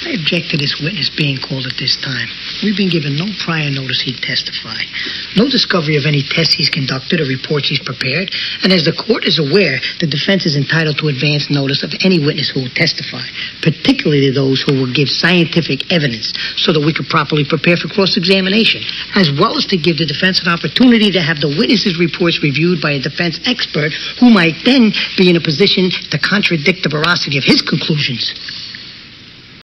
I object to this witness being called at this time. We've been given no prior notice he'd testify, no discovery of any tests he's conducted or reports he's prepared, and as the court is aware, the defense is entitled to advance notice of any witness who will testify, particularly those who will give scientific evidence so that we could properly prepare for cross-examination, as well as to give the defense an opportunity to have the witness's reports reviewed by a defense expert who might then be in a position to contradict the veracity of his conclusions.